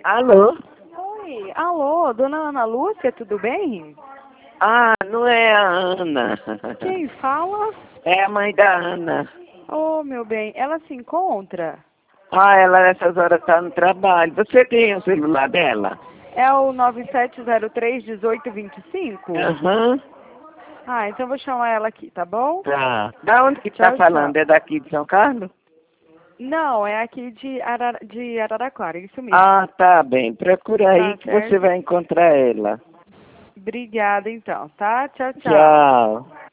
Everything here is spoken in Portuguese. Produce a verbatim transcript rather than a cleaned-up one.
Alô? Oi, alô, dona Ana Lúcia, tudo bem? Ah, não é a Ana. Quem fala? É a mãe da Ana. Oh, meu bem, ela se encontra? Ah, ela nessas horas está no trabalho. Você tem o celular dela? É o nove sete zero três, um oito dois cinco? Aham. Ah, então eu vou chamar ela aqui, tá bom? Tá. Da onde que tá Tchau, falando? tchau. É daqui de São Carlos? Não, é aqui de, Arara, de Araraquara, isso mesmo. Ah, tá bem. Procura aí Tá que você certo? vai encontrar ela. Obrigada, então, tá? Tchau, tchau. Tchau.